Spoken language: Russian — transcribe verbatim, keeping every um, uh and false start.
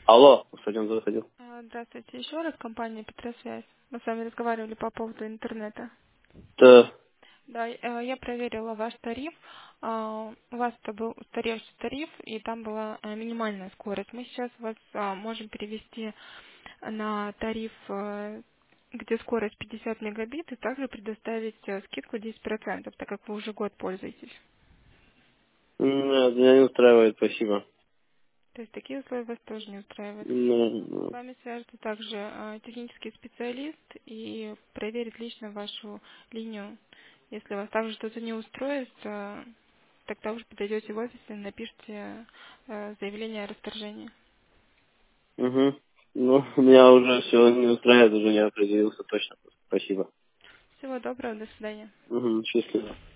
Алло, кстати, он заходил. А, Здравствуйте, еще раз, компания Петросвязь. Мы с вами разговаривали по поводу интернета. Да. Да, э, я проверила ваш тариф. А, У вас это был устаревший тариф, и там была э, минимальная скорость. Мы сейчас вас а, можем перевести на тариф, э, где скорость пятьдесят мегабит, и также предоставить э, скидку десять процентов, так как вы уже год пользуетесь. Нет, меня не устраивает, спасибо. То есть такие условия вас тоже не устраивают. Ну, С ну. вами свяжется также э, технический специалист и проверит лично вашу линию. Если вас также что-то не устроит, э, тогда уже подойдете в офис и напишите э, заявление о расторжении. Угу. Ну, меня уже все не устраивает, уже не определился точно. Спасибо. Всего доброго, до свидания. Угу, счастливо.